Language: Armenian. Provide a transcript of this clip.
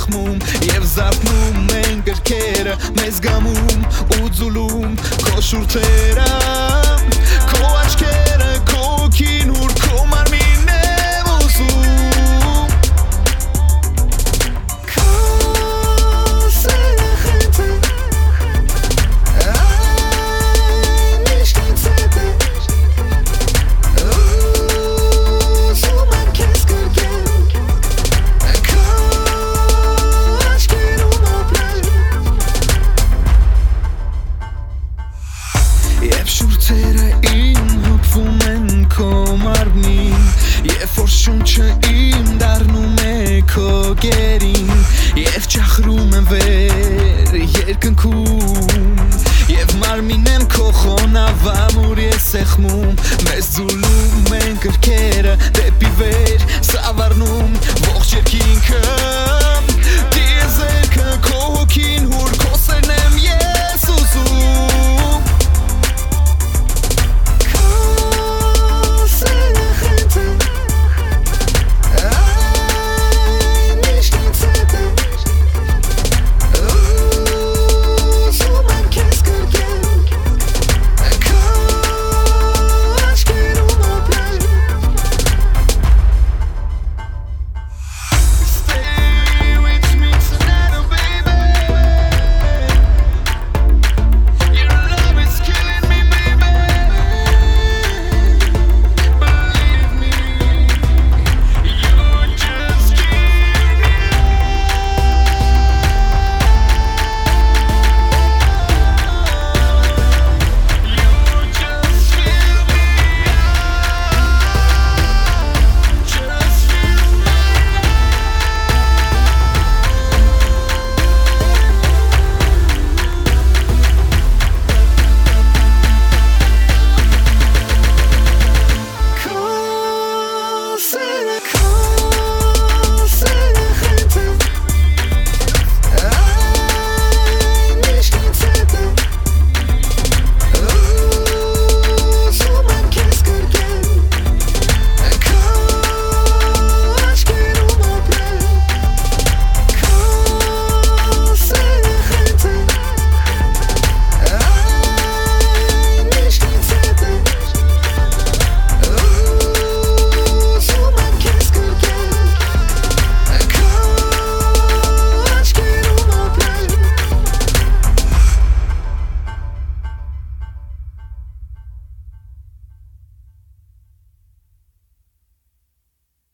սեղմում Եվ զարթնում են գրքերը մեզ գամում ու ձուլում Քո շուրթերը, քո աչքերը, քո հոգին ուր քո մարմինն է ուզում Քո սերը խենթը այն միշտ ինձ հետ է Ուզում եմ քեզ գրկել Քո աչքերում ապրել Եվ շուրթերը իմ հպվում են քո մարմնին Եվ որ շունչը իմ դառնում է քո գերին Եվ ճախրում եմ վեր երկնքում Եվ մարմինեմ քո խոնավամ ուր ես սեղմում Մեզ ձուլում են գրքերը դեպի վեր